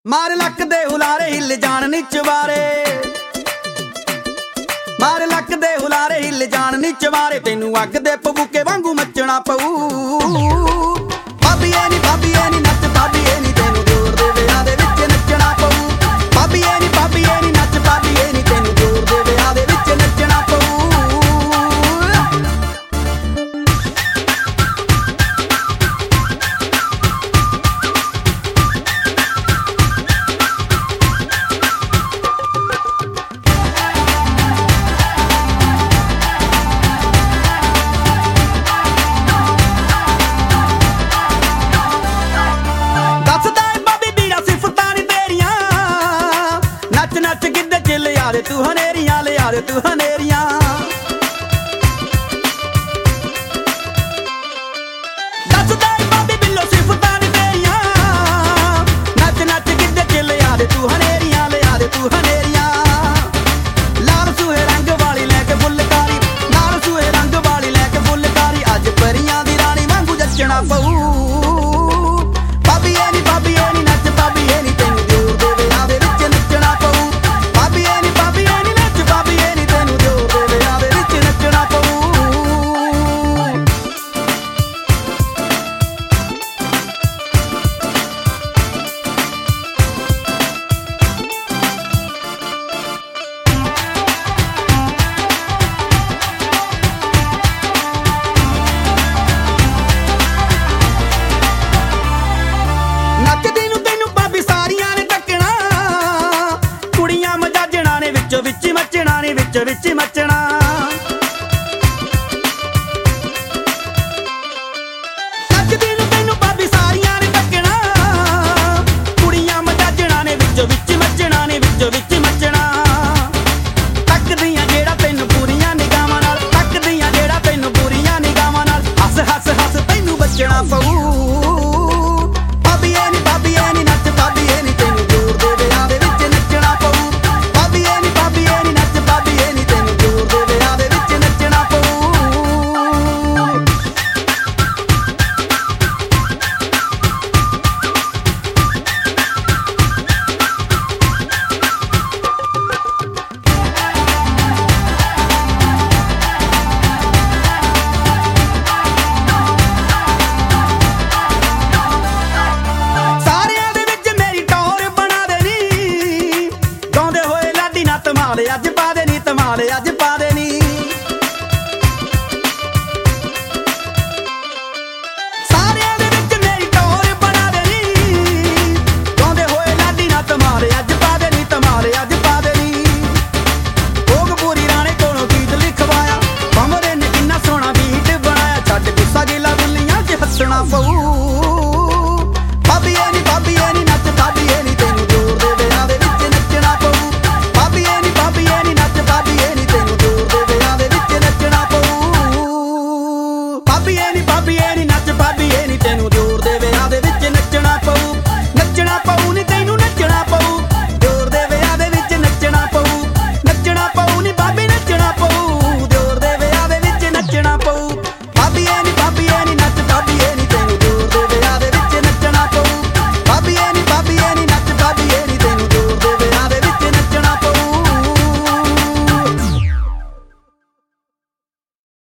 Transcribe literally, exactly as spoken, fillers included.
ਮਾਰ ਲੱਕ ਦੇ ਹੁਲਾਰੇ ਹਿੱਲ ਜਾਣ ਨੀ ਚਵਾਰੇ, ਮਾਰ ਲੱਕ ਦੇ ਹੁਲਾਰੇ ਹਿੱਲ ਜਾਣ ਨੀ ਚਵਾਰੇ, ਤੈਨੂੰ ਅੱਗ ਦੇ ਪਬੂਕੇ ਵਾਂਗੂ ਮੱਚਣਾ ਪਊ। ਬਾਬੀਏ ਨੀ ਬਾਬੀਏ ਨੀ ਨੱਚ ਬਾਬੀਏ ਨੀ, ਤੈਨੂੰ ਜ਼ੋਰ ਦੇ ਵਿਆਹ ਦੇ ਵਿੱਚ ਨੱਚਣਾ ਪਊ। ਬਾਬੀਏ ਨੀ ਬਾਬੀਏ ਨੀ ਨੱਚ ਬਾਬੀਏ ਨੀ, ਤੈਨੂੰ ਜ਼ੋਰ ਦੇ ਵਿਆਹ ਦੇ ਵਿੱਚ ਨੱਚਣਾ ਪਊ। ਨੱਚ ਗਿੱਧੇ ਚ ਲਿਆ ਦੇ ਤੂੰ ਹਨੇਰੀਆਂ, ਲਿਆ ਦੇ ਤੂੰ ਹਨੇਰੀਆਂ।